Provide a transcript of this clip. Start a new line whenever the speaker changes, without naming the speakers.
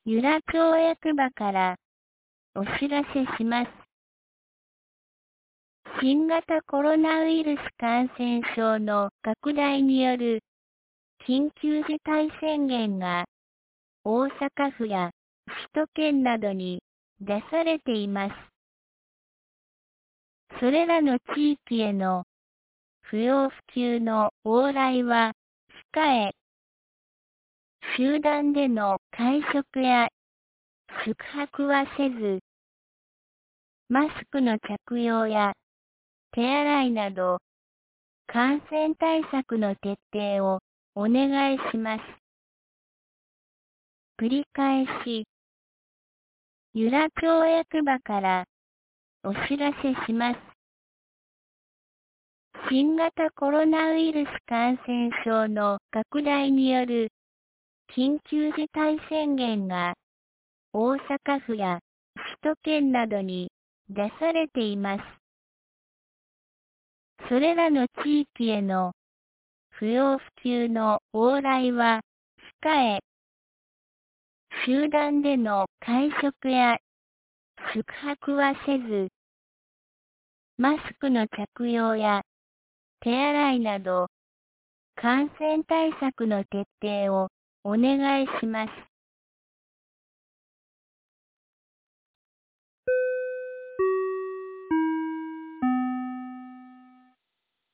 由良町役場からお知らせします。新型コロナウイルス感染症の拡大による緊急事態宣言が大阪府や首都圏などに出されています。それらの地域への不要不急の往来は控え、集団での会食や宿泊はせず、マスクの着用や手洗いなど感染対策の徹底をお願いします。繰り返し、由良町役場からお知らせします。新型コロナウイルス感染症の拡大による緊急事態宣言が大阪府や首都圏などに出されています。それらの地域への不要不急の往来は控え、集団での会食や宿泊はせず、マスクの着用や手洗いなど感染対策の徹底をお願いします。